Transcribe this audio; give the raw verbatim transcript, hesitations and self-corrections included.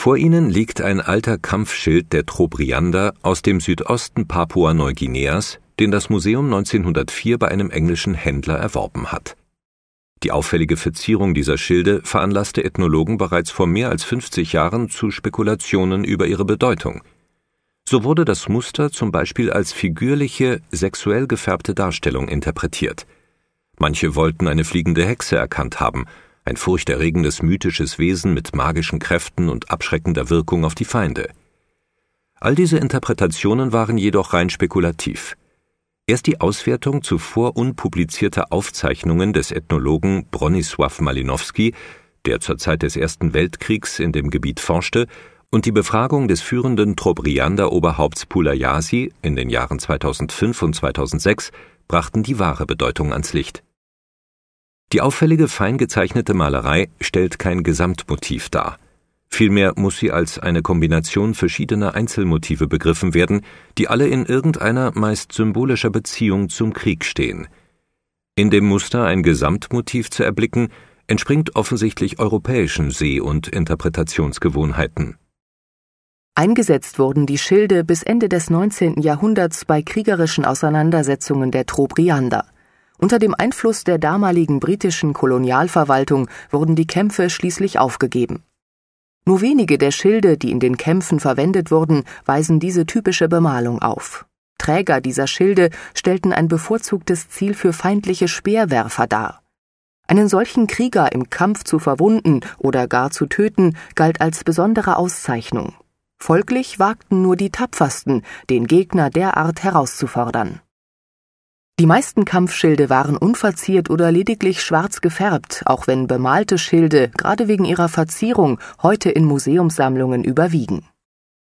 Vor ihnen liegt ein alter Kampfschild der Trobriander aus dem Südosten Papua-Neuguineas, den das Museum neunzehnhundertvier bei einem englischen Händler erworben hat. Die auffällige Verzierung dieser Schilde veranlasste Ethnologen bereits vor mehr als fünfzig Jahren zu Spekulationen über ihre Bedeutung. So wurde das Muster zum Beispiel als figürliche, sexuell gefärbte Darstellung interpretiert. Manche wollten eine fliegende Hexe erkannt haben, ein furchterregendes mythisches Wesen mit magischen Kräften und abschreckender Wirkung auf die Feinde. All diese Interpretationen waren jedoch rein spekulativ. Erst die Auswertung zuvor unpublizierter Aufzeichnungen des Ethnologen Bronisław Malinowski, der zur Zeit des Ersten Weltkriegs in dem Gebiet forschte, und die Befragung des führenden Trobriander-Oberhaupts Pulayasi in den Jahren zweitausendfünf und zweitausendsechs brachten die wahre Bedeutung ans Licht. Die auffällige, fein gezeichnete Malerei stellt kein Gesamtmotiv dar. Vielmehr muss sie als eine Kombination verschiedener Einzelmotive begriffen werden, die alle in irgendeiner meist symbolischer Beziehung zum Krieg stehen. In dem Muster ein Gesamtmotiv zu erblicken, entspringt offensichtlich europäischen Seh- und Interpretationsgewohnheiten. Eingesetzt wurden die Schilde bis Ende des neunzehnten Jahrhunderts bei kriegerischen Auseinandersetzungen der Trobriander. Unter dem Einfluss der damaligen britischen Kolonialverwaltung wurden die Kämpfe schließlich aufgegeben. Nur wenige der Schilde, die in den Kämpfen verwendet wurden, weisen diese typische Bemalung auf. Träger dieser Schilde stellten ein bevorzugtes Ziel für feindliche Speerwerfer dar. Einen solchen Krieger im Kampf zu verwunden oder gar zu töten, galt als besondere Auszeichnung. Folglich wagten nur die Tapfersten, den Gegner derart herauszufordern. Die meisten Kampfschilde waren unverziert oder lediglich schwarz gefärbt, auch wenn bemalte Schilde, gerade wegen ihrer Verzierung, heute in Museumssammlungen überwiegen.